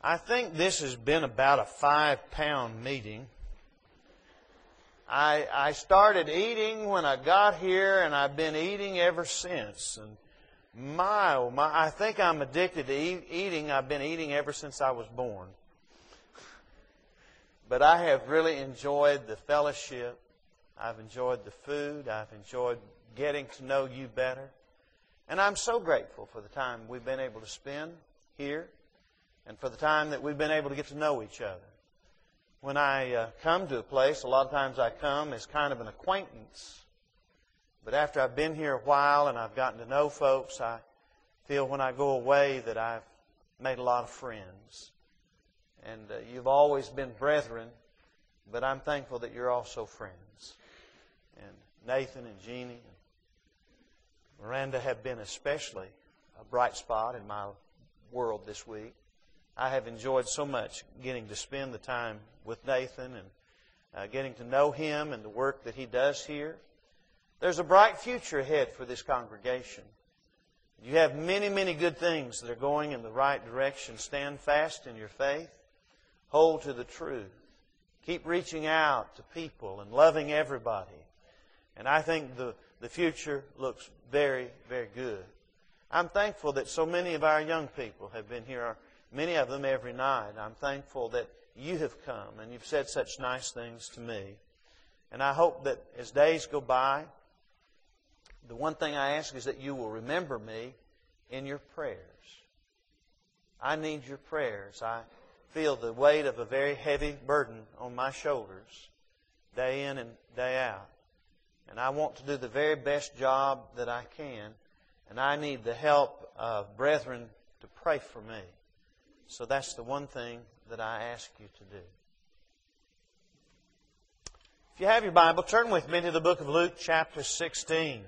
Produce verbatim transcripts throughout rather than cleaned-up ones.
I think this has been about a five-pound meeting. I, I started eating when I got here, and I've been eating ever since. And my, oh my, I think I'm addicted to eat, eating. I've been eating ever since I was born. But I have really enjoyed the fellowship. I've enjoyed the food. I've enjoyed getting to know you better. And I'm so grateful for the time we've been able to spend here and for the time that we've been able to get to know each other. When I uh, come to a place, a lot of times I come as kind of an acquaintance. But after I've been here a while and I've gotten to know folks, I feel when I go away that I've made a lot of friends. And uh, you've always been brethren, but I'm thankful that you're also friends. And Nathan and Jeannie and Miranda have been especially a bright spot in my world this week. I have enjoyed so much getting to spend the time with Nathan and uh, getting to know him and the work that he does here. There's a bright future ahead for this congregation. You have many, many good things that are going in the right direction. Stand fast in your faith. Hold to the truth. Keep reaching out to people and loving everybody. And I think the, the future looks very, very good. I'm thankful that so many of our young people have been here, many of them every night. I'm thankful that you have come and you've said such nice things to me. And I hope that as days go by, the one thing I ask is that you will remember me in your prayers. I need your prayers. I feel the weight of a very heavy burden on my shoulders day in and day out. And I want to do the very best job that I can. And I need the help of brethren to pray for me. So that's the one thing that I ask you to do. If you have your Bible, turn with me to the book of Luke chapter sixteen.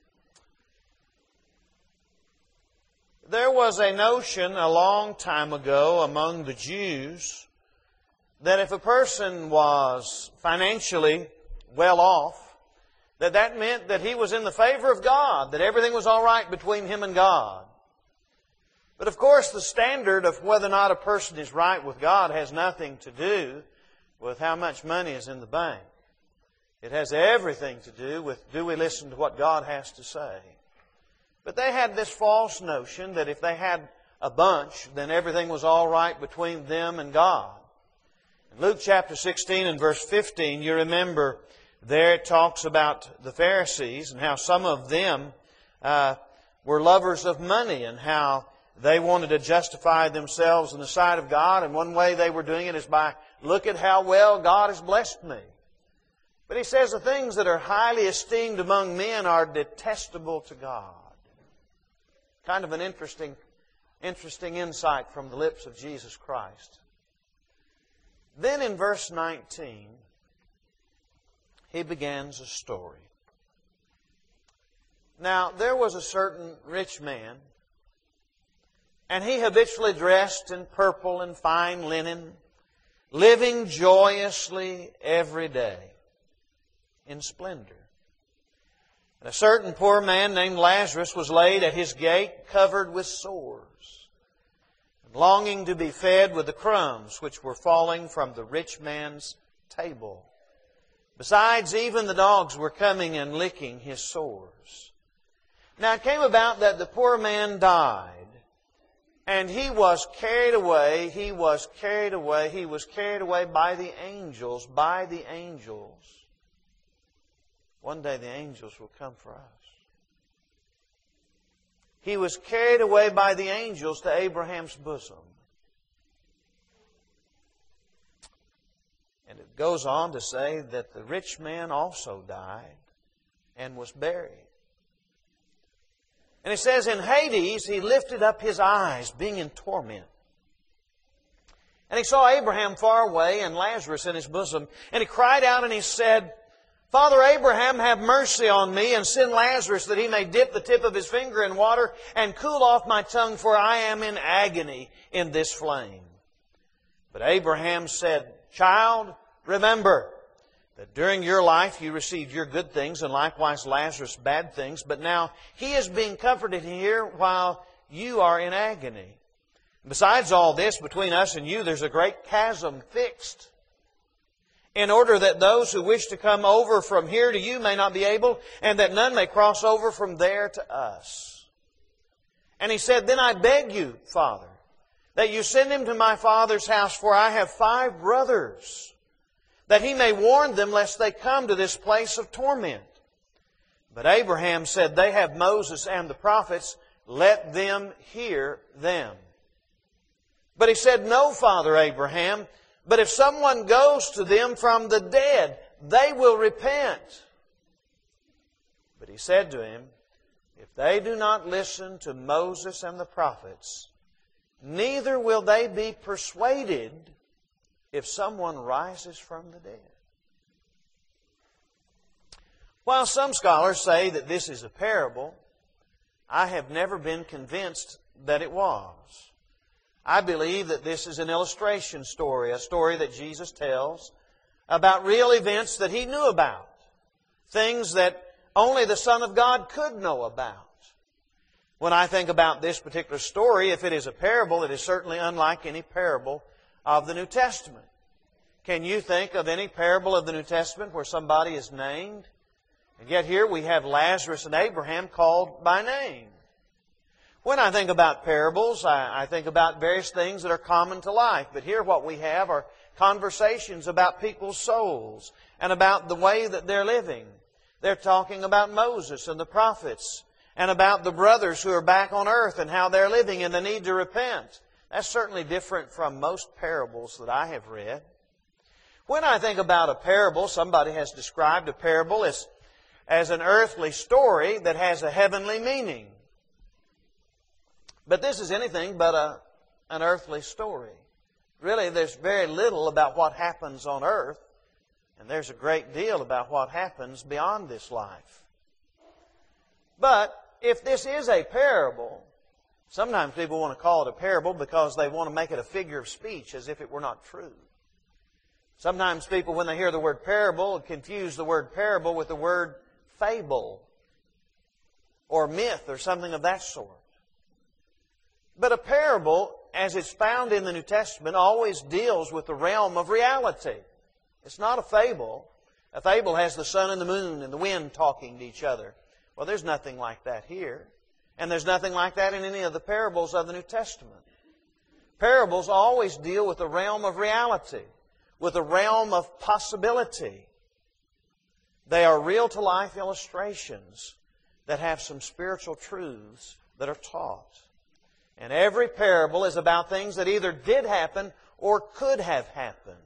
There was a notion a long time ago among the Jews that if a person was financially well off, that that meant that he was in the favor of God, that everything was all right between him and God. But of course, the standard of whether or not a person is right with God has nothing to do with how much money is in the bank. It has everything to do with, do we listen to what God has to say? But they had this false notion that if they had a bunch, then everything was all right between them and God. In Luke chapter sixteen and verse fifteen, you remember there it talks about the Pharisees and how some of them uh, were lovers of money and how they wanted to justify themselves in the sight of God. And one way they were doing it is by, look at how well God has blessed me. But he says the things that are highly esteemed among men are detestable to God. Kind of an interesting, interesting insight from the lips of Jesus Christ. Then in verse nineteen, he begins a story. Now, there was a certain rich man, and he habitually dressed in purple and fine linen, living joyously every day in splendor. And a certain poor man named Lazarus was laid at his gate, covered with sores, longing to be fed with the crumbs which were falling from the rich man's table. Besides, even the dogs were coming and licking his sores. Now it came about that the poor man died, and he was carried away, he was carried away, he was carried away by the angels, by the angels. One day the angels will come for us. He was carried away by the angels to Abraham's bosom. And it goes on to say that the rich man also died and was buried. And it says in Hades he lifted up his eyes, being in torment. And he saw Abraham far away and Lazarus in his bosom. And he cried out and he said, Father Abraham, have mercy on me and send Lazarus that he may dip the tip of his finger in water and cool off my tongue, for I am in agony in this flame. But Abraham said, Child, remember that during your life you received your good things and likewise Lazarus bad things, but now he is being comforted here while you are in agony. Besides all this, between us and you, there's a great chasm fixed, in order that those who wish to come over from here to you may not be able, and that none may cross over from there to us. And he said, Then I beg you, Father, that you send him to my father's house, for I have five brothers, that he may warn them lest they come to this place of torment. But Abraham said, They have Moses and the prophets, let them hear them. But he said, No, Father Abraham, but if someone goes to them from the dead, they will repent. But he said to him, If they do not listen to Moses and the prophets, neither will they be persuaded if someone rises from the dead. While some scholars say that this is a parable, I have never been convinced that it was. I believe that this is an illustration story, a story that Jesus tells about real events that He knew about, things that only the Son of God could know about. When I think about this particular story, if it is a parable, it is certainly unlike any parable of the New Testament. Can you think of any parable of the New Testament where somebody is named? And yet here we have Lazarus and Abraham called by name. When I think about parables, I, I think about various things that are common to life. But here what we have are conversations about people's souls and about the way that they're living. They're talking about Moses and the prophets and about the brothers who are back on earth and how they're living and the need to repent. That's certainly different from most parables that I have read. When I think about a parable, somebody has described a parable as, as an earthly story that has a heavenly meaning. But this is anything but a, an earthly story. Really, there's very little about what happens on earth, and there's a great deal about what happens beyond this life. But if this is a parable, sometimes people want to call it a parable because they want to make it a figure of speech as if it were not true. Sometimes people, when they hear the word parable, confuse the word parable with the word fable or myth or something of that sort. But a parable, as it's found in the New Testament, always deals with the realm of reality. It's not a fable. A fable has the sun and the moon and the wind talking to each other. Well, there's nothing like that here. And there's nothing like that in any of the parables of the New Testament. Parables always deal with the realm of reality, with the realm of possibility. They are real-to-life illustrations that have some spiritual truths that are taught. And every parable is about things that either did happen or could have happened.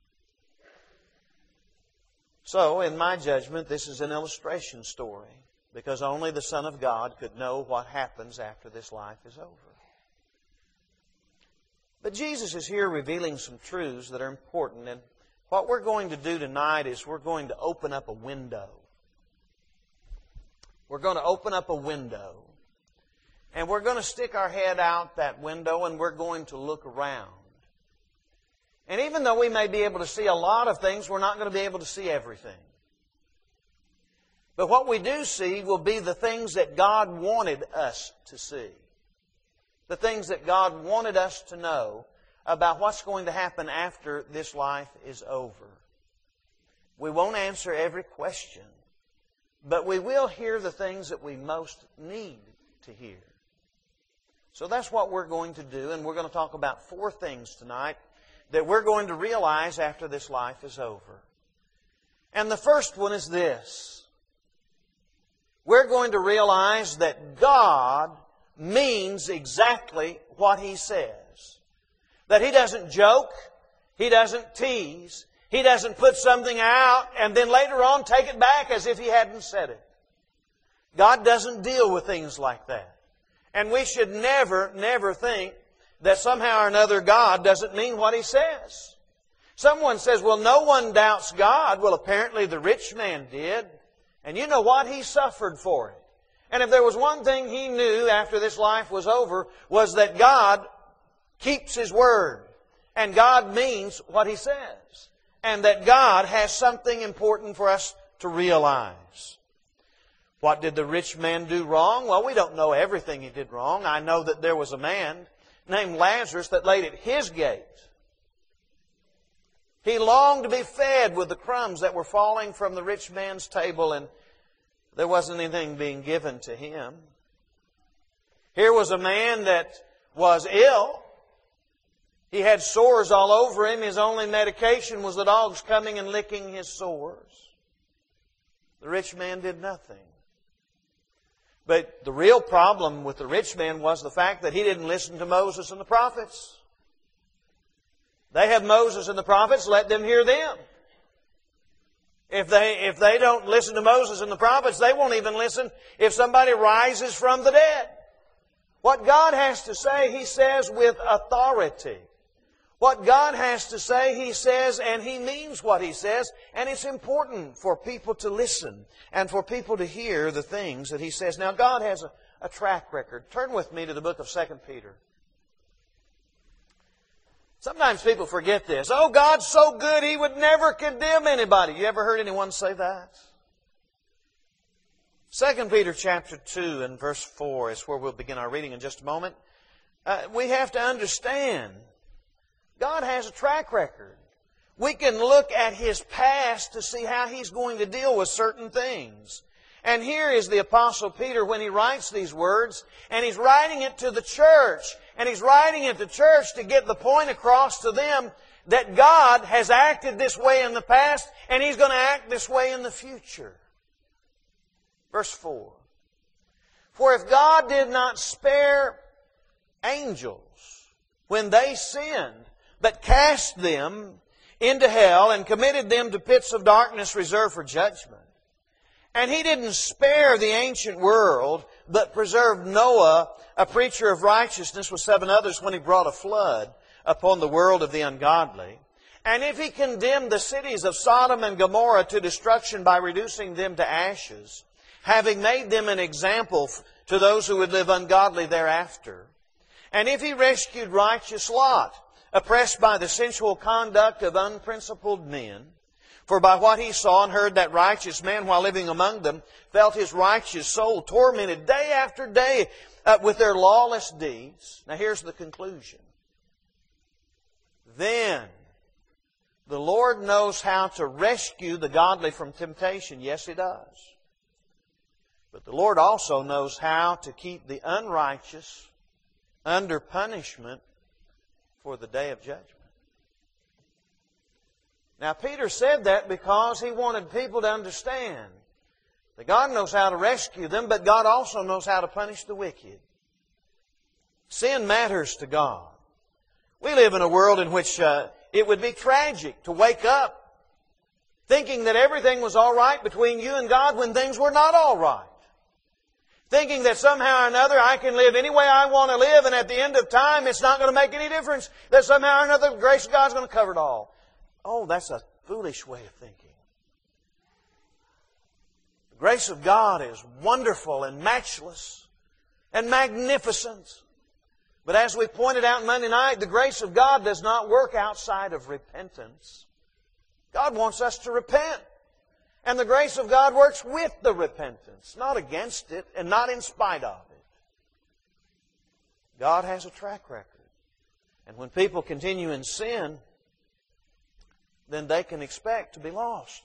So, in my judgment, this is an illustration story, because only the Son of God could know what happens after this life is over. But Jesus is here revealing some truths that are important, and what we're going to do tonight is we're going to open up a window. We're going to open up a window. And we're going to stick our head out that window and we're going to look around. And even though we may be able to see a lot of things, we're not going to be able to see everything. But what we do see will be the things that God wanted us to see. The things that God wanted us to know about what's going to happen after this life is over. We won't answer every question, but we will hear the things that we most need to hear. So that's what we're going to do, and we're going to talk about four things tonight that we're going to realize after this life is over. And the first one is this. We're going to realize that God means exactly what He says. That He doesn't joke, He doesn't tease, He doesn't put something out and then later on take it back as if He hadn't said it. God doesn't deal with things like that. And we should never, never think that somehow or another God doesn't mean what He says. Someone says, well, no one doubts God. Well, apparently the rich man did. And you know what? He suffered for it. And if there was one thing he knew after this life was over, was that God keeps His word. And God means what He says. And that God has something important for us to realize. What did the rich man do wrong? Well, we don't know everything he did wrong. I know that there was a man named Lazarus that laid at his gate. He longed to be fed with the crumbs that were falling from the rich man's table, and there wasn't anything being given to him. Here was a man that was ill. He had sores all over him. His only medication was the dogs coming and licking his sores. The rich man did nothing. But the real problem with the rich man was the fact that he didn't listen to Moses and the prophets. They have Moses and the prophets, let them hear them. If they, if they don't listen to Moses and the prophets, they won't even listen if somebody rises from the dead. What God has to say, He says with authority. What God has to say, He says, and He means what He says. And it's important for people to listen and for people to hear the things that He says. Now, God has a, a track record. Turn with me to the book of Second Peter. Sometimes people forget this. Oh, God's so good, He would never condemn anybody. You ever heard anyone say that? Second Peter chapter two and verse four is where we'll begin our reading in just a moment. Uh, we have to understand God has a track record. We can look at His past to see how He's going to deal with certain things. And here is the Apostle Peter when he writes these words, and he's writing it to the church. And he's writing it to the church to get the point across to them that God has acted this way in the past, and He's going to act this way in the future. Verse four. For if God did not spare angels when they sinned, but cast them into hell and committed them to pits of darkness reserved for judgment, and He didn't spare the ancient world, but preserved Noah, a preacher of righteousness, with seven others when He brought a flood upon the world of the ungodly. And if He condemned the cities of Sodom and Gomorrah to destruction by reducing them to ashes, having made them an example to those who would live ungodly thereafter. And if He rescued righteous Lot, oppressed by the sensual conduct of unprincipled men, for by what he saw and heard, that righteous man, while living among them, felt his righteous soul tormented day after day uh, with their lawless deeds. Now here's the conclusion. Then the Lord knows how to rescue the godly from temptation. Yes, He does. But the Lord also knows how to keep the unrighteous under punishment for the day of judgment. Now, Peter said that because he wanted people to understand that God knows how to rescue them, but God also knows how to punish the wicked. Sin matters to God. We live in a world in which uh, it would be tragic to wake up thinking that everything was all right between you and God when things were not all right. Thinking that somehow or another I can live any way I want to live, and at the end of time it's not going to make any difference. That somehow or another the grace of God is going to cover it all. Oh, that's a foolish way of thinking. The grace of God is wonderful and matchless and magnificent. But as we pointed out Monday night, the grace of God does not work outside of repentance. God wants us to repent. And the grace of God works with the repentance, not against it and not in spite of it. God has a track record. And when people continue in sin, then they can expect to be lost.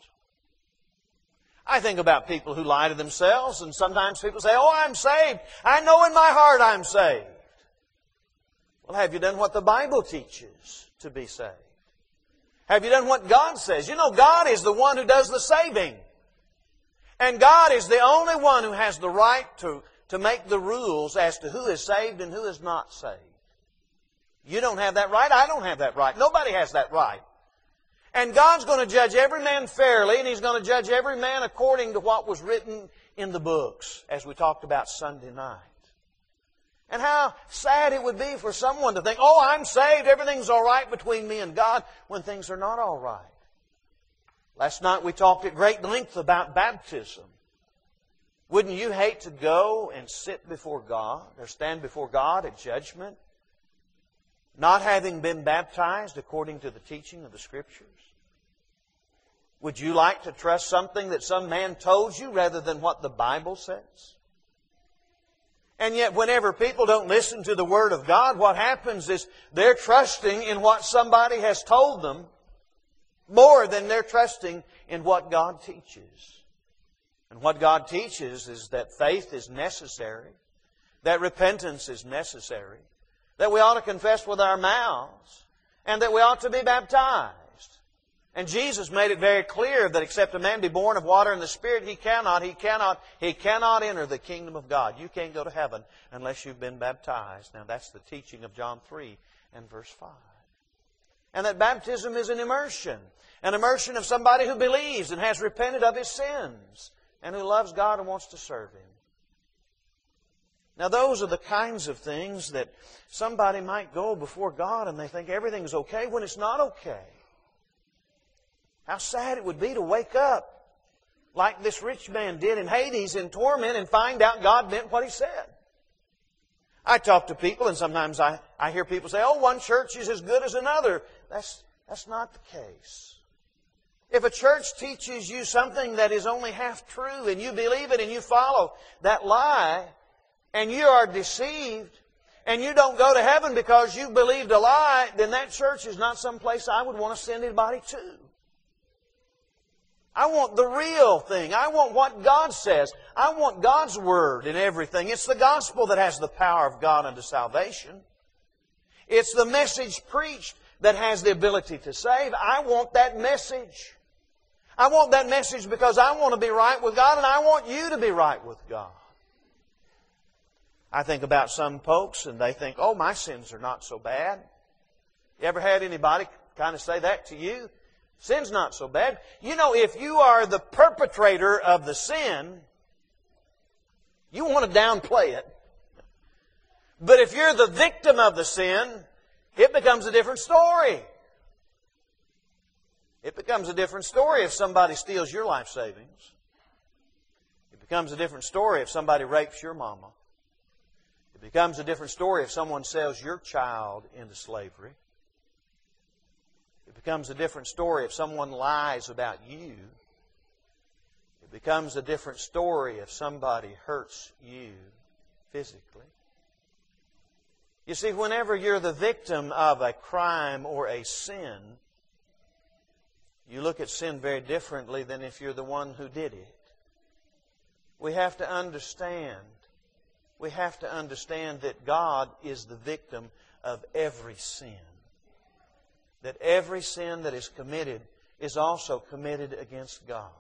I think about people who lie to themselves, and sometimes people say, oh, I'm saved. I know in my heart I'm saved. Well, have you done what the Bible teaches to be saved? Have you done what God says? You know, God is the one who does the saving. And God is the only one who has the right to, to make the rules as to who is saved and who is not saved. You don't have that right. I don't have that right. Nobody has that right. And God's going to judge every man fairly, and He's going to judge every man according to what was written in the books, as we talked about Sunday night. And how sad it would be for someone to think, oh, I'm saved, everything's all right between me and God, when things are not all right. Last night we talked at great length about baptism. Wouldn't you hate to go and sit before God, or stand before God at judgment, not having been baptized according to the teaching of the Scriptures? Would you like to trust something that some man told you rather than what the Bible says? And yet whenever people don't listen to the Word of God, what happens is they're trusting in what somebody has told them more than they're trusting in what God teaches. And what God teaches is that faith is necessary, that repentance is necessary, that we ought to confess with our mouths, and that we ought to be baptized. And Jesus made it very clear that except a man be born of water and the Spirit, he cannot, he cannot, he cannot enter the kingdom of God. You can't go to heaven unless you've been baptized. Now that's the teaching of John three and verse five. And that baptism is an immersion. An immersion of somebody who believes and has repented of his sins and who loves God and wants to serve Him. Now those are the kinds of things that somebody might go before God and they think everything's okay when it's not okay. How sad it would be to wake up like this rich man did in Hades in torment and find out God meant what He said. I talk to people and sometimes I, I hear people say, oh, one church is as good as another. That's, that's not the case. If a church teaches you something that is only half true and you believe it and you follow that lie and you are deceived and you don't go to heaven because you believed a lie, then that church is not some place I would want to send anybody to. I want the real thing. I want what God says. I want God's Word in everything. It's the gospel that has the power of God unto salvation. It's the message preached that has the ability to save. I want that message. I want that message because I want to be right with God and I want you to be right with God. I think about some folks and they think, oh, my sins are not so bad. You ever had anybody kind of say that to you? Sin's not so bad. You know, if you are the perpetrator of the sin, you want to downplay it. But if you're the victim of the sin, it becomes a different story. It becomes a different story if somebody steals your life savings. It becomes a different story if somebody rapes your mama. It becomes a different story if someone sells your child into slavery. It becomes a different story if someone lies about you. It becomes a different story if somebody hurts you physically. You see, whenever you're the victim of a crime or a sin, you look at sin very differently than if you're the one who did it. We have to understand, we have to understand that God is the victim of every sin. That every sin that is committed is also committed against God.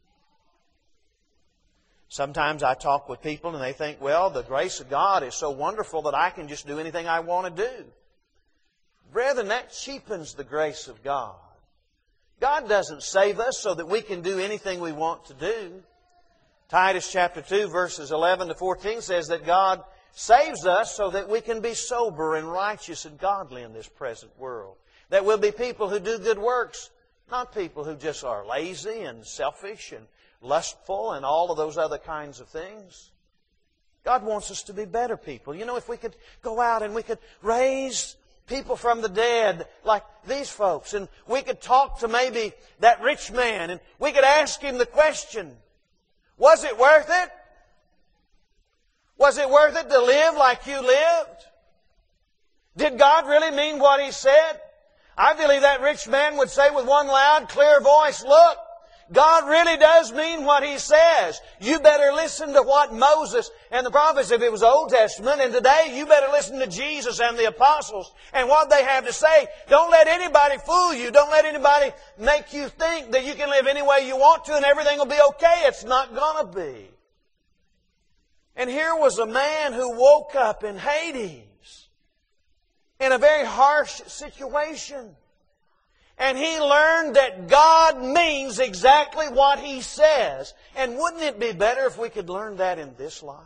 Sometimes I talk with people and they think, well, the grace of God is so wonderful that I can just do anything I want to do. Brethren, that cheapens the grace of God. God doesn't save us so that we can do anything we want to do. Titus chapter two verses eleven to fourteen says that God saves us so that we can be sober and righteous and godly in this present world. That we'll be people who do good works, not people who just are lazy and selfish and lustful and all of those other kinds of things. God wants us to be better people. You know, if we could go out and we could raise people from the dead like these folks, and we could talk to maybe that rich man, and we could ask him the question, was it worth it? Was it worth it to live like you lived? Did God really mean what He said? I believe that rich man would say with one loud, clear voice, look, God really does mean what He says. You better listen to what Moses and the prophets, if it was Old Testament, and today you better listen to Jesus and the apostles and what they have to say. Don't let anybody fool you. Don't let anybody make you think that you can live any way you want to and everything will be okay. It's not going to be. And here was a man who woke up in Hades in a very harsh situation. And he learned that God means exactly what He says. And wouldn't it be better if we could learn that in this life?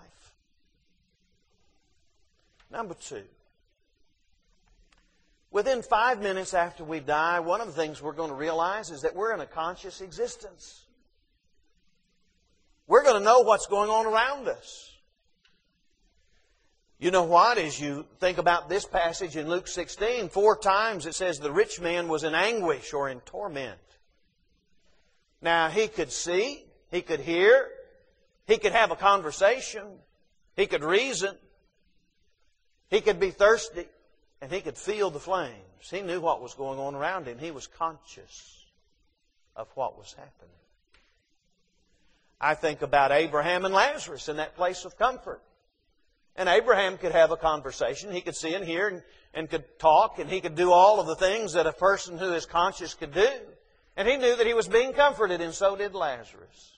Number two. Within five minutes after we die, one of the things we're going to realize is that we're in a conscious existence. We're going to know what's going on around us. You know what? As you think about this passage in Luke sixteen, four times it says the rich man was in anguish or in torment. Now, he could see, he could hear, he could have a conversation, he could reason, He could be thirsty and he could feel the flames. He knew what was going on around him. He was conscious of what was happening. I think about Abraham and Lazarus in that place of comfort. And Abraham could have a conversation. He could see and hear and, and could talk, and he could do all of the things that a person who is conscious could do. And he knew that he was being comforted, and so did Lazarus.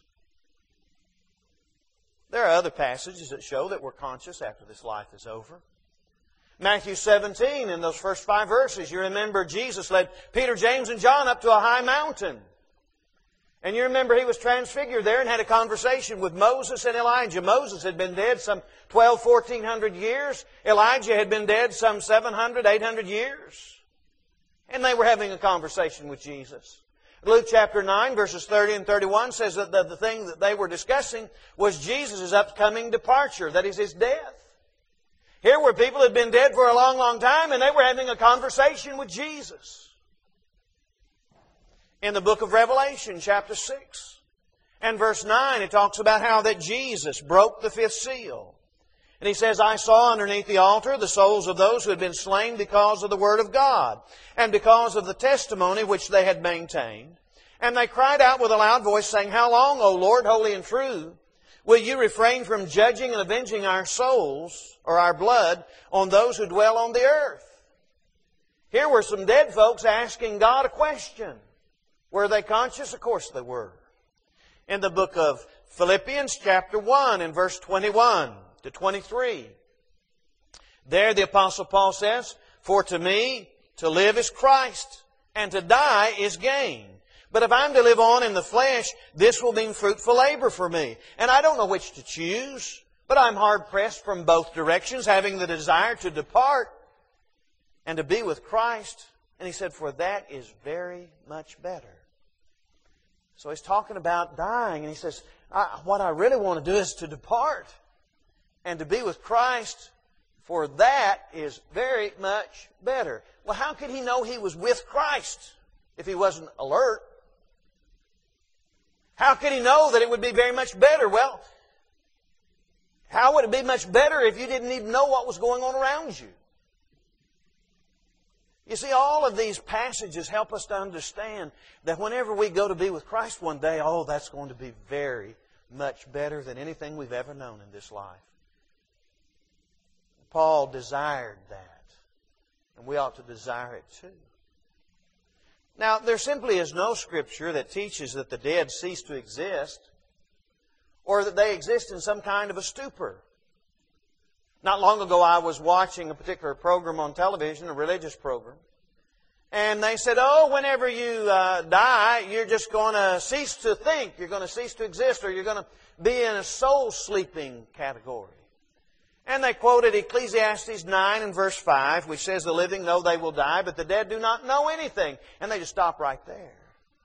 There are other passages that show that we're conscious after this life is over. Matthew seventeen, in those first five verses, you remember Jesus led Peter, James, and John up to a high mountain. And you remember he was transfigured there and had a conversation with Moses and Elijah. Moses had been dead some twelve, fourteen hundred years. Elijah had been dead some seven hundred, eight hundred years. And they were having a conversation with Jesus. Luke chapter nine, verses thirty and thirty-one says that the, the thing that they were discussing was Jesus' upcoming departure, that is, His death. Here were people who had been dead for a long, long time, and they were having a conversation with Jesus. In the book of Revelation, chapter six and verse nine, it talks about how that Jesus broke the fifth seal. And He says, I saw underneath the altar the souls of those who had been slain because of the Word of God, and because of the testimony which they had maintained. And they cried out with a loud voice, saying, How long, O Lord, holy and true, will you refrain from judging and avenging our souls, or our blood, on those who dwell on the earth? Here were some dead folks asking God a question. Were they conscious? Of course they were. In the book of Philippians chapter one and verse twenty-one to twenty-three, there the Apostle Paul says, For to me to live is Christ, and to die is gain. But if I'm to live on in the flesh, this will mean fruitful labor for me. And I don't know which to choose, but I'm hard-pressed from both directions, having the desire to depart and to be with Christ. And he said, For that is very much better. So he's talking about dying, and he says, I, what I really want to do is to depart and to be with Christ, for that is very much better. Well, how could he know he was with Christ if he wasn't alert? How could he know that it would be very much better? Well, how would it be much better if you didn't even know what was going on around you? You see, all of these passages help us to understand that whenever we go to be with Christ one day, oh, that's going to be very much better than anything we've ever known in this life. Paul desired that, and we ought to desire it too. Now, there simply is no Scripture that teaches that the dead cease to exist, or that they exist in some kind of a stupor. Not long ago, I was watching a particular program on television, a religious program. And they said, oh, whenever you uh, die, you're just going to cease to think. You're going to cease to exist, or you're going to be in a soul-sleeping category. And they quoted Ecclesiastes nine and verse five, which says, The living know they will die, but the dead do not know anything. And they just stop right there.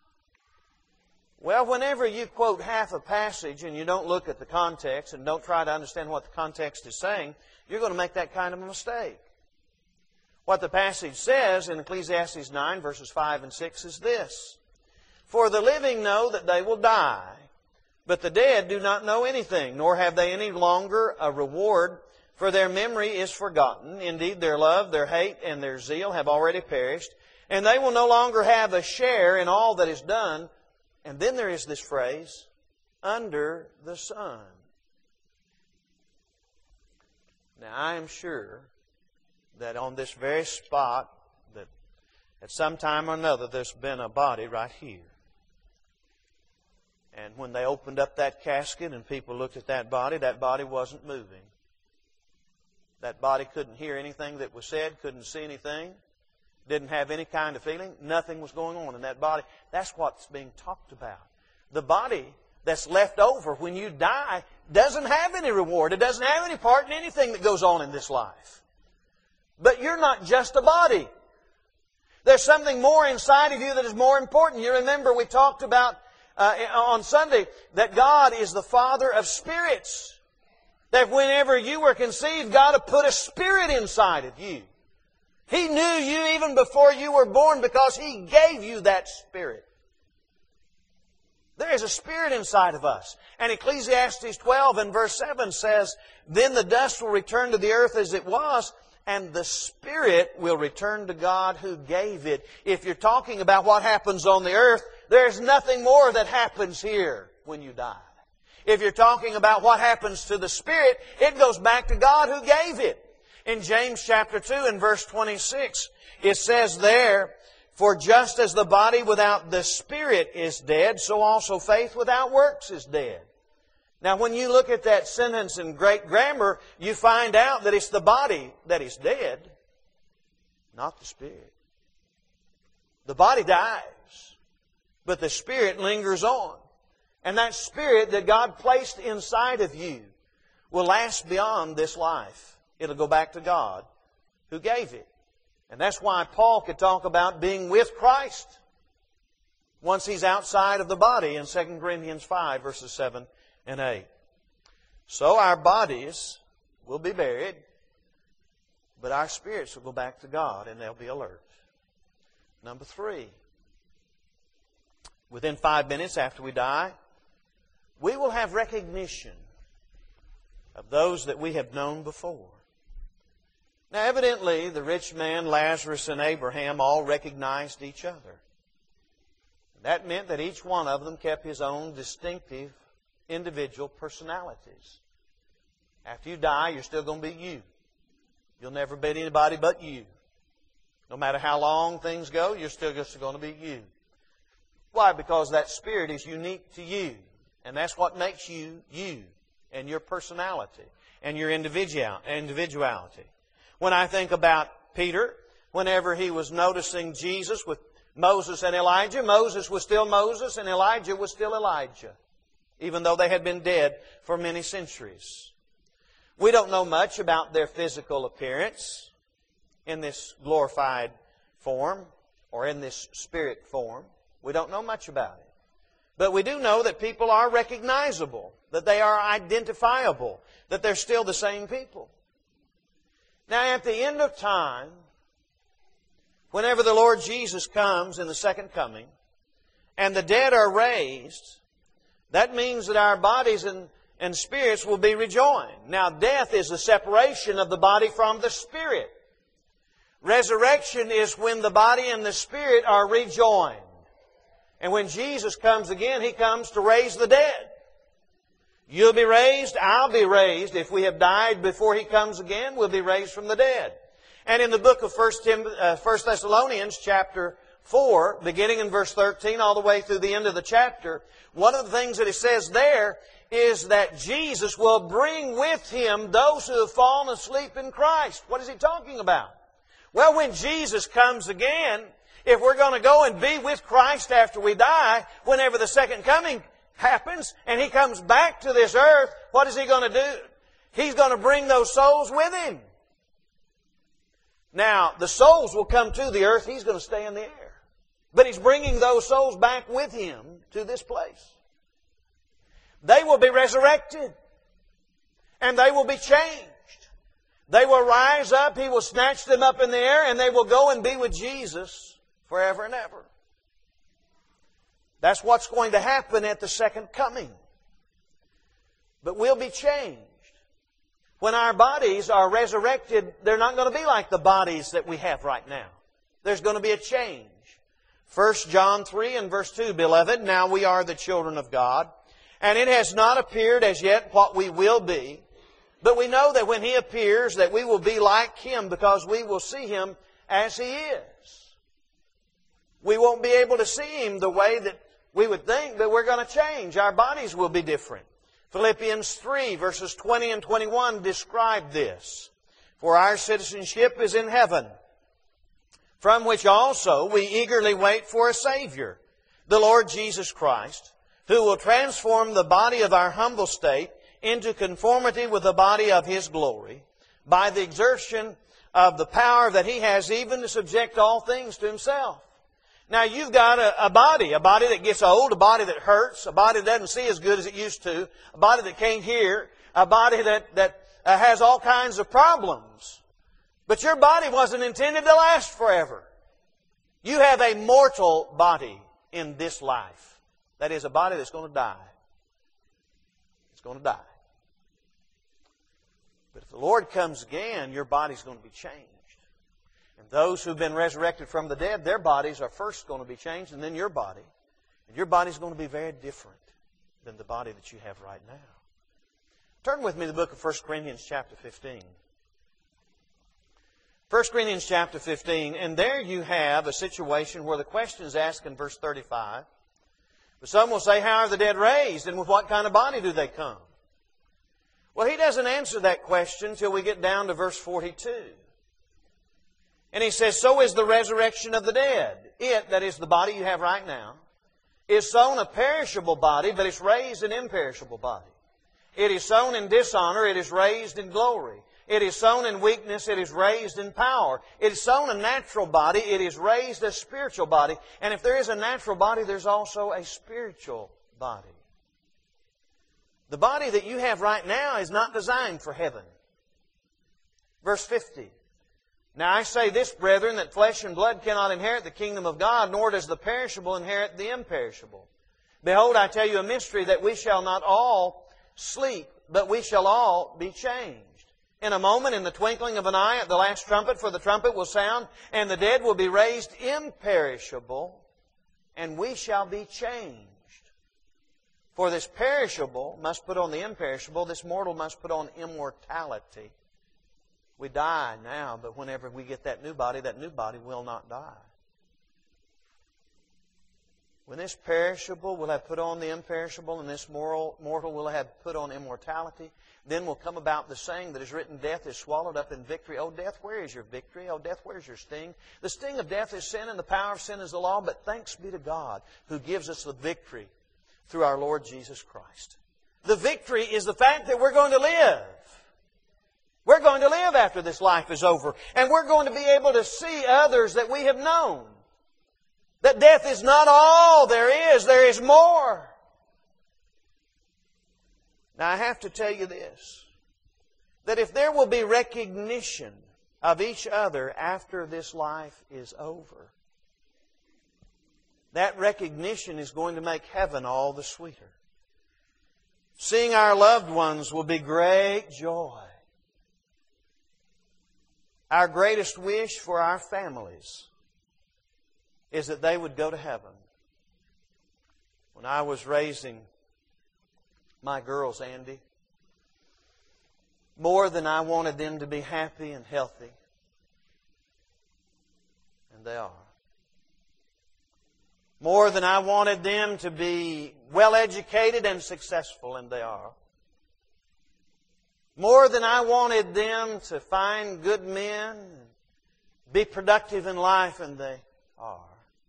Well, whenever you quote half a passage and you don't look at the context and don't try to understand what the context is saying, you're going to make that kind of a mistake. What the passage says in Ecclesiastes nine, verses five and six is this. For the living know that they will die, but the dead do not know anything, nor have they any longer a reward, for their memory is forgotten. Indeed, their love, their hate, and their zeal have already perished, and they will no longer have a share in all that is done. And then there is this phrase, under the sun. Now, I am sure that on this very spot, that at some time or another, there's been a body right here. And when they opened up that casket and people looked at that body, that body wasn't moving. That body couldn't hear anything that was said, couldn't see anything. Didn't have any kind of feeling. Nothing was going on in that body. That's what's being talked about. The body that's left over when you die doesn't have any reward. It doesn't have any part in anything that goes on in this life. But you're not just a body. There's something more inside of you that is more important. You remember we talked about uh, on Sunday that God is the Father of spirits. That whenever you were conceived, God had put a spirit inside of you. He knew you even before you were born because He gave you that Spirit. There is a Spirit inside of us. And Ecclesiastes twelve and verse seven says, Then the dust will return to the earth as it was, and the spirit will return to God who gave it. If you're talking about what happens on the earth, there's nothing more that happens here when you die. If you're talking about what happens to the spirit, it goes back to God who gave it. In James chapter two and verse twenty-six, it says there, "For just as the body without the spirit is dead, so also faith without works is dead." Now, when you look at that sentence in great grammar, you find out that it's the body that is dead, not the spirit. The body dies, but the spirit lingers on. And that spirit that God placed inside of you will last beyond this life. It'll go back to God who gave it. And that's why Paul could talk about being with Christ once he's outside of the body in Second Corinthians five, verses seven and eight. So our bodies will be buried, but our spirits will go back to God and they'll be alert. Number three, within five minutes after we die, we will have recognition of those that we have known before. Now, evidently, the rich man, Lazarus, and Abraham all recognized each other. That meant that each one of them kept his own distinctive individual personalities. After you die, you're still going to be you. You'll never be anybody but you. No matter how long things go, you're still just going to be you. Why? Because that spirit is unique to you. And that's what makes you you and your personality and your individuality. When I think about Peter, whenever he was noticing Jesus with Moses and Elijah, Moses was still Moses and Elijah was still Elijah, even though they had been dead for many centuries. We don't know much about their physical appearance in this glorified form or in this spirit form. We don't know much about it. But we do know that people are recognizable, that they are identifiable, that they're still the same people. Now, at the end of time, whenever the Lord Jesus comes in the second coming, and the dead are raised, that means that our bodies and, and spirits will be rejoined. Now, death is the separation of the body from the spirit. Resurrection is when the body and the spirit are rejoined. And when Jesus comes again, He comes to raise the dead. You'll be raised, I'll be raised. If we have died before He comes again, we'll be raised from the dead. And in the book of First Thessalonians chapter four, beginning in verse thirteen all the way through the end of the chapter, one of the things that it says there is that Jesus will bring with Him those who have fallen asleep in Christ. What is He talking about? Well, when Jesus comes again, if we're going to go and be with Christ after we die, whenever the second coming happens and He comes back to this earth, what is He going to do? He's going to bring those souls with Him. Now, the souls will come to the earth. He's going to stay in the air. But He's bringing those souls back with Him to this place. They will be resurrected. And they will be changed. They will rise up. He will snatch them up in the air and they will go and be with Jesus forever and ever. That's what's going to happen at the second coming. But we'll be changed. When our bodies are resurrected, they're not going to be like the bodies that we have right now. There's going to be a change. First John three and verse two, Beloved, now we are the children of God, and it has not appeared as yet what we will be, but we know that when He appears that we will be like Him because we will see Him as He is. We won't be able to see Him the way that we would think, but we're going to change. Our bodies will be different. Philippians three verses twenty and twenty-one describe this. For our citizenship is in heaven, from which also we eagerly wait for a Savior, the Lord Jesus Christ, who will transform the body of our humble state into conformity with the body of His glory, by the exertion of the power that He has even to subject all things to Himself. Now you've got a, a body, a body that gets old, a body that hurts, a body that doesn't see as good as it used to, a body that can't hear, a body that, that uh, has all kinds of problems. But your body wasn't intended to last forever. You have a mortal body in this life. That is a body that's going to die. It's going to die. But If the Lord comes again, your body's going to be changed. And those who've been resurrected from the dead, their bodies are first going to be changed, and then your body. And your body's going to be very different than the body that you have right now. Turn with me to the book of First Corinthians chapter fifteen. First Corinthians chapter fifteen, and there you have a situation where the question is asked in verse thirty-five. But some will say, how are the dead raised, and with what kind of body do they come? Well, he doesn't answer that question until we get down to verse forty-two. And he says, so is the resurrection of the dead. It, that is the body you have right now, is sown a perishable body, but it's raised an imperishable body. It is sown in dishonor, it is raised in glory. It is sown in weakness, it is raised in power. It is sown a natural body, it is raised a spiritual body. And if there is a natural body, there's also a spiritual body. The body that you have right now is not designed for heaven. Verse fifty. Now I say this, brethren, that flesh and blood cannot inherit the kingdom of God, nor does the perishable inherit the imperishable. Behold, I tell you a mystery, that we shall not all sleep, but we shall all be changed. In a moment, in the twinkling of an eye, at the last trumpet, for the trumpet will sound, and the dead will be raised imperishable, and we shall be changed. For this perishable must put on the imperishable, this mortal must put on immortality. We die now, but whenever we get that new body, that new body will not die. When this perishable will have put on the imperishable, and this moral, mortal will have put on immortality, then will come about the saying that is written, death is swallowed up in victory. O death, where is your victory? O death, where is your sting? The sting of death is sin, and the power of sin is the law, but thanks be to God who gives us the victory through our Lord Jesus Christ. The victory is the fact that we're going to live. We're going to live after this life is over. And we're going to be able to see others that we have known. That death is not all there is. There is more. Now I have to tell you this. That if there will be recognition of each other after this life is over, that recognition is going to make heaven all the sweeter. Seeing our loved ones will be great joy. Our greatest wish for our families is that they would go to heaven. When I was raising my girls, Andy, more than I wanted them to be happy and healthy, and they are. More than I wanted them to be well-educated and successful, and they are. More than I wanted them to find good men and be productive in life, and they are.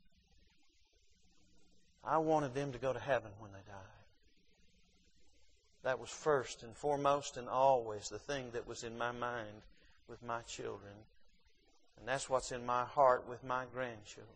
I wanted them to go to heaven when they died. That was first and foremost and always the thing that was in my mind with my children. And that's what's in my heart with my grandchildren.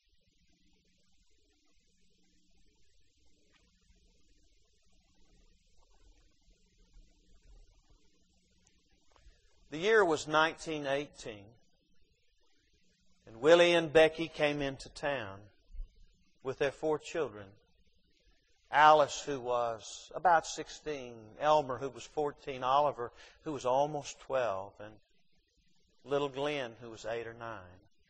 The year was nineteen eighteen, and Willie and Becky came into town with their four children. Alice, who was about sixteen, Elmer, who was fourteen, Oliver, who was almost twelve, and little Glenn, who was eight or nine.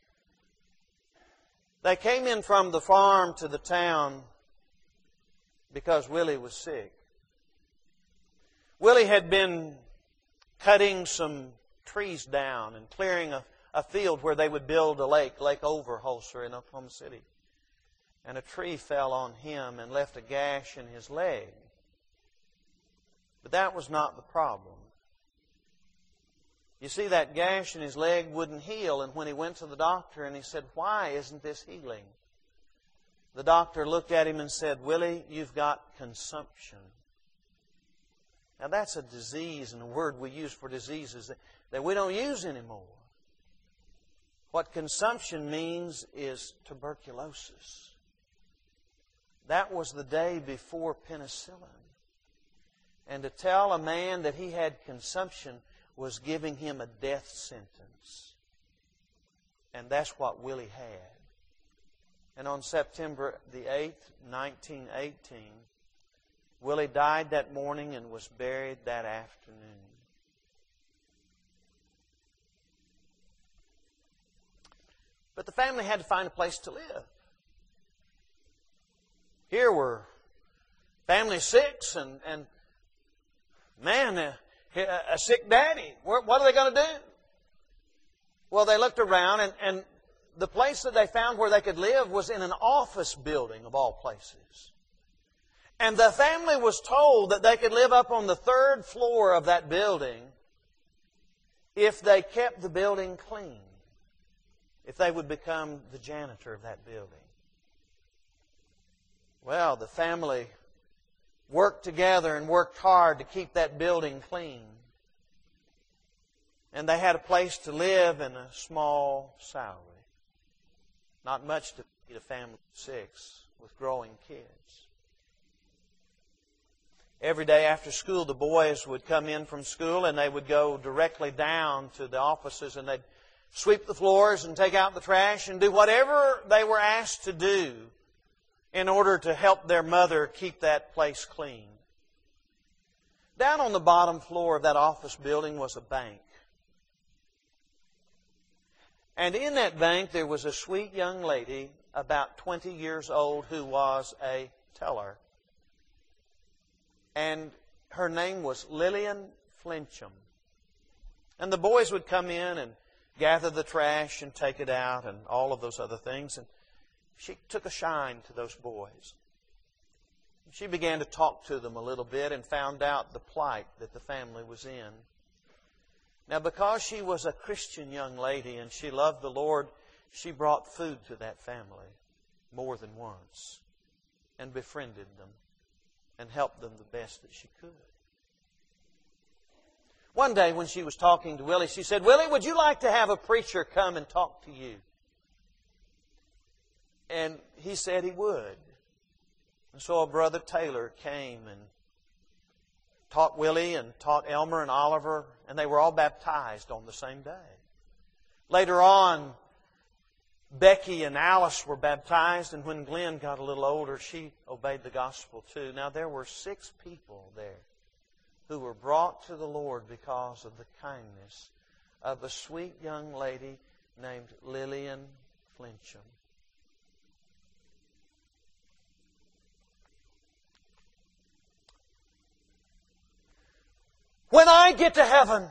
They came in from the farm to the town because Willie was sick. Willie had been cutting some trees down and clearing a, a field where they would build a lake, Lake Overholser in Oklahoma City. And a tree fell on him and left a gash in his leg. But that was not the problem. You see, that gash in his leg wouldn't heal, and when he went to the doctor and he said, "Why isn't this healing?" The doctor looked at him and said, "Willie, you've got consumption." Now that's a disease, and a word we use for diseases that, that we don't use anymore. What consumption means is tuberculosis. That was the day before penicillin. And to tell a man that he had consumption was giving him a death sentence. And that's what Willie had. And on September the eighth, nineteen eighteen, Willie died that morning and was buried that afternoon. But the family had to find a place to live. Here were family of six and, and man, a, a sick daddy. What are they going to do? Well, they looked around, and, and the place that they found where they could live was in an office building of all places. And the family was told that they could live up on the third floor of that building if they kept the building clean, if they would become the janitor of that building. Well, the family worked together and worked hard to keep that building clean. And they had a place to live and a small salary. Not much to feed a family of six with growing kids. Every day after school, the boys would come in from school and they would go directly down to the offices and they'd sweep the floors and take out the trash and do whatever they were asked to do in order to help their mother keep that place clean. Down on the bottom floor of that office building was a bank. And in that bank there was a sweet young lady about twenty years old who was a teller. And her name was Lillian Flincham. And the boys would come in and gather the trash and take it out and all of those other things. And she took a shine to those boys. She began to talk to them a little bit and found out the plight that the family was in. Now, because she was a Christian young lady and she loved the Lord, she brought food to that family more than once and befriended them and helped them the best that she could. One day when she was talking to Willie, she said, "Willie, would you like to have a preacher come and talk to you?" And he said he would. And so a brother Taylor came and taught Willie and taught Elmer and Oliver, and they were all baptized on the same day. Later on, Becky and Alice were baptized, and when Glenn got a little older, she obeyed the gospel too. Now, there were six people there who were brought to the Lord because of the kindness of a sweet young lady named Lillian Flincham. When I get to heaven,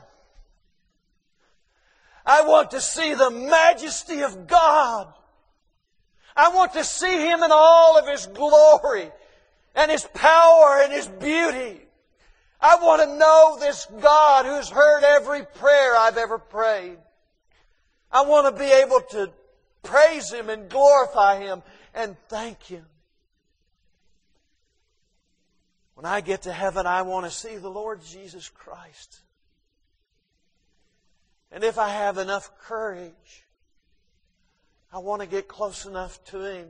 I want to see the majesty of God. I want to see Him in all of His glory and His power and His beauty. I want to know this God who's heard every prayer I've ever prayed. I want to be able to praise Him and glorify Him and thank Him. When I get to heaven, I want to see the Lord Jesus Christ. And if I have enough courage, I want to get close enough to Him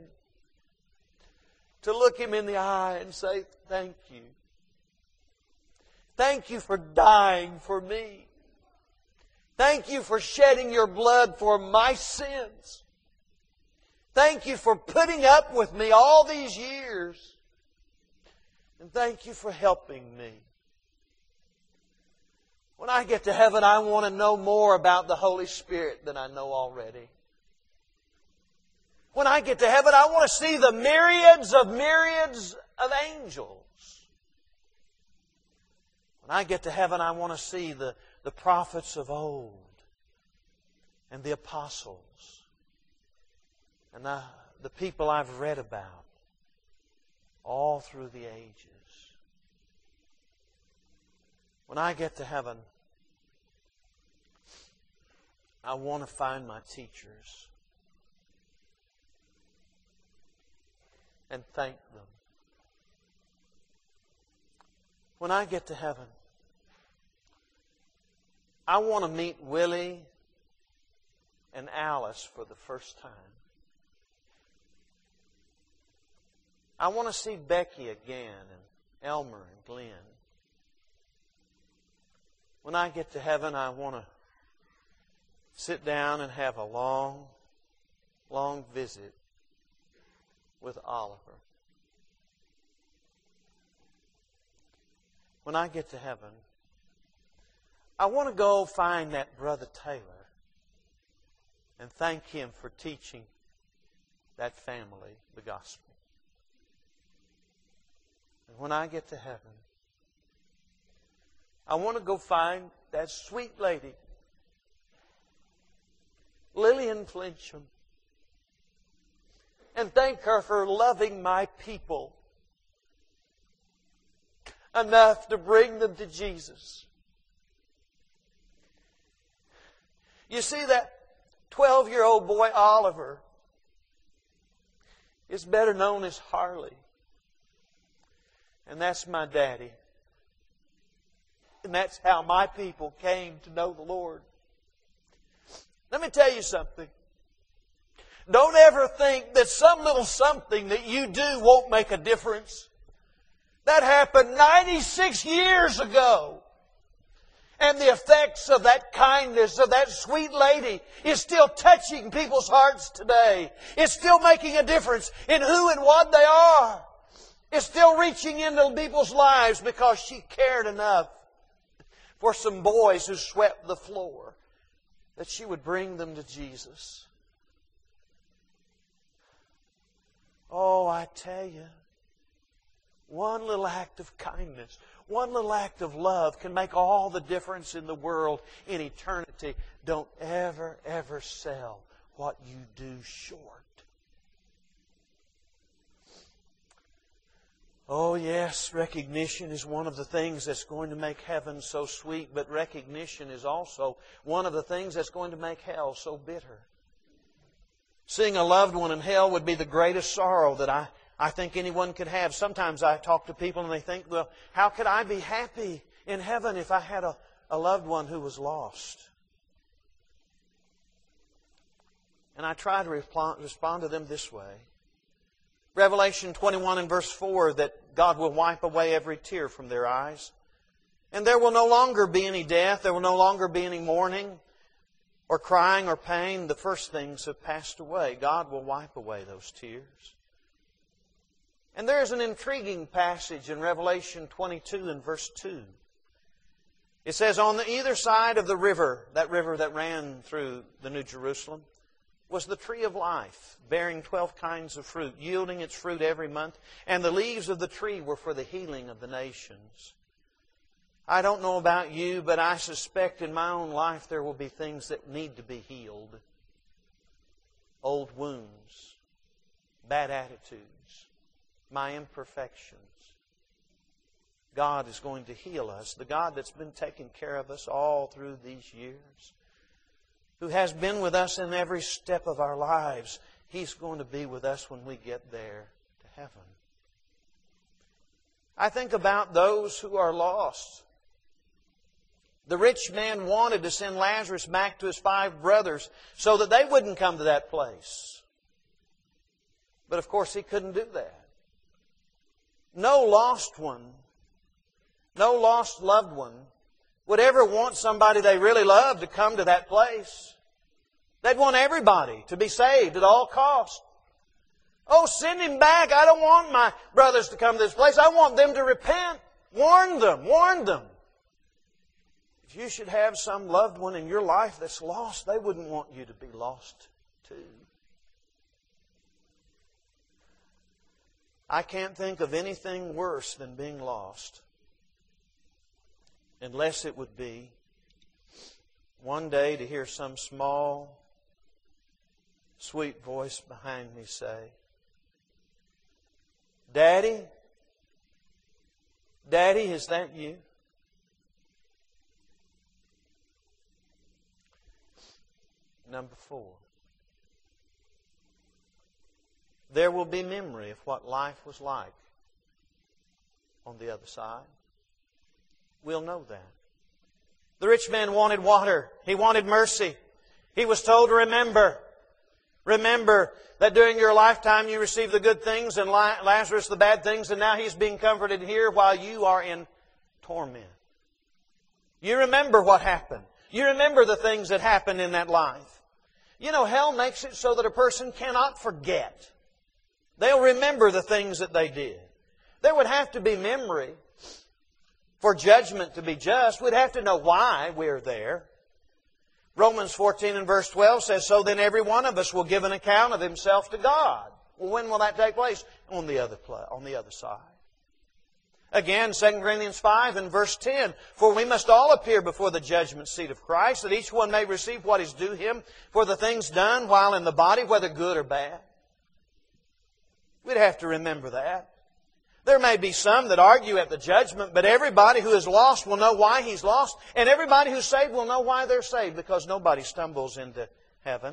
to look Him in the eye and say, "Thank you. Thank you for dying for me. Thank you for shedding your blood for my sins. Thank you for putting up with me all these years. And thank you for helping me." When I get to heaven, I want to know more about the Holy Spirit than I know already. When I get to heaven, I want to see the myriads of myriads of angels. When I get to heaven, I want to see the, the prophets of old and the apostles and the, the people I've read about all through the ages. When I get to heaven, I want to find my teachers and thank them. When I get to heaven, I want to meet Willie and Alice for the first time. I want to see Becky again and Elmer and Glenn. When I get to heaven, I want to sit down and have a long, long visit with Oliver. When I get to heaven, I want to go find that brother Taylor and thank Him for teaching that family the gospel. And when I get to heaven, I want to go find that sweet lady, Lillian Flincham, and thank her for loving my people enough to bring them to Jesus. You see, that twelve-year-old boy, Oliver, is better known as Harley. And that's my daddy. And that's how my people came to know the Lord. Let me tell you something. Don't ever think that some little something that you do won't make a difference. That happened ninety-six years ago. And the effects of that kindness, of that sweet lady, is still touching people's hearts today. It's still making a difference in who and what they are. It's still reaching into people's lives because she cared enough for some boys who swept the floor that she would bring them to Jesus. Oh, I tell you, one little act of kindness, one little act of love can make all the difference in the world, in eternity. Don't ever, ever sell what you do short. Oh yes, recognition is one of the things that's going to make heaven so sweet, but recognition is also one of the things that's going to make hell so bitter. Seeing a loved one in hell would be the greatest sorrow that I, I think anyone could have. Sometimes I talk to people and they think, well, how could I be happy in heaven if I had a, a loved one who was lost? And I try to respond, respond to them this way. Revelation twenty-one and verse four, that God will wipe away every tear from their eyes. And there will no longer be any death. There will no longer be any mourning or crying or pain. The first things have passed away. God will wipe away those tears. And there is an intriguing passage in Revelation twenty-two and verse two. It says, on the either side of the river, that river that ran through the New Jerusalem, was the tree of life, bearing twelve kinds of fruit, yielding its fruit every month. And the leaves of the tree were for the healing of the nations. I don't know about you, but I suspect in my own life there will be things that need to be healed. Old wounds, bad attitudes, my imperfections. God is going to heal us. The God that's been taking care of us all through these years, who has been with us in every step of our lives, He's going to be with us when we get there to heaven. I think about those who are lost. The rich man wanted to send Lazarus back to his five brothers so that they wouldn't come to that place. But of course he couldn't do that. No lost one, no lost loved one would ever want somebody they really love to come to that place. They'd want everybody to be saved at all costs. Oh, send him back. I don't want my brothers to come to this place. I want them to repent. Warn them. Warn them. If you should have some loved one in your life that's lost, they wouldn't want you to be lost too. I can't think of anything worse than being lost. Unless it would be one day to hear some small, sweet voice behind me say, Daddy, Daddy, is that you? Number four. There will be memory of what life was like on the other side. We'll know that. The rich man wanted water. He wanted mercy. He was told to remember. Remember that during your lifetime you received the good things and Lazarus the bad things, and now he's being comforted here while you are in torment. You remember what happened. You remember the things that happened in that life. You know, hell makes it so that a person cannot forget. They'll remember the things that they did. There would have to be memory. For judgment to be just, we'd have to know why we're there. Romans fourteen and verse twelve says, so then every one of us will give an account of himself to God. Well, when will that take place? On the other, on the other side. Again, Second Corinthians five and verse ten, for we must all appear before the judgment seat of Christ, that each one may receive what is due him for the things done while in the body, whether good or bad. We'd have to remember that. There may be some that argue at the judgment, but everybody who is lost will know why he's lost, and everybody who's saved will know why they're saved, because nobody stumbles into heaven.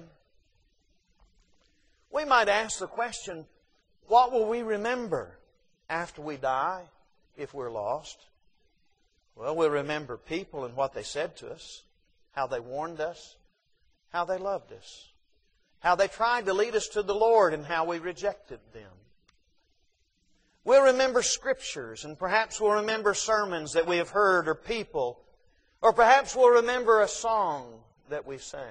We might ask the question, what will we remember after we die if we're lost? Well, we'll remember people and what they said to us, how they warned us, how they loved us, how they tried to lead us to the Lord, and how we rejected them. We'll remember scriptures, and perhaps we'll remember sermons that we have heard, or people, or perhaps we'll remember a song that we sang.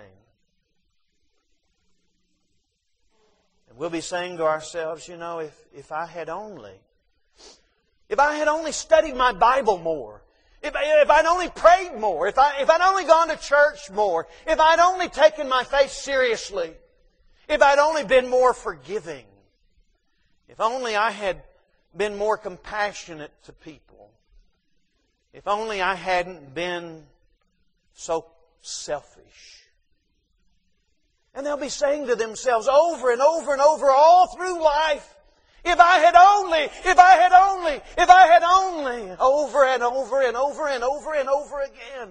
And we'll be saying to ourselves, you know, if, if I had only, if I had only studied my Bible more, if, if I'd only prayed more, if, I, if I'd only gone to church more, if I'd only taken my faith seriously, if I'd only been more forgiving, if only I had been more compassionate to people, if only I hadn't been so selfish. And they'll be saying to themselves over and over and over all through life, if I had only, if I had only, if I had only, over and over and over and over and over again.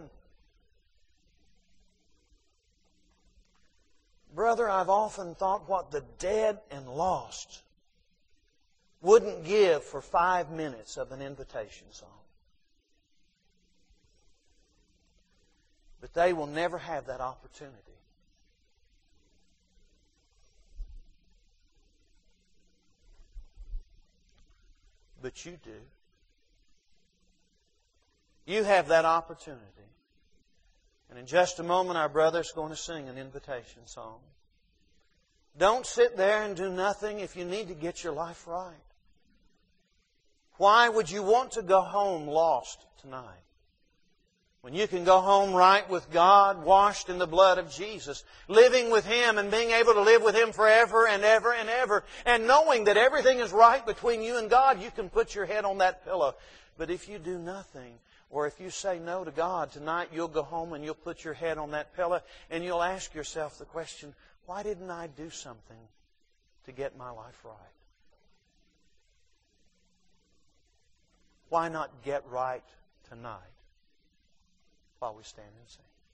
Brother, I've often thought what the dead and lost wouldn't give for five minutes of an invitation song. But they will never have that opportunity. But you do. You have that opportunity. And in just a moment, our brother's going to sing an invitation song. Don't sit there and do nothing if you need to get your life right. Why would you want to go home lost tonight? When you can go home right with God, washed in the blood of Jesus, living with Him and being able to live with Him forever and ever and ever, and knowing that everything is right between you and God, you can put your head on that pillow. But if you do nothing, or if you say no to God tonight, you'll go home and you'll put your head on that pillow and you'll ask yourself the question, why didn't I do something to get my life right? Why not get right tonight while we stand and sing?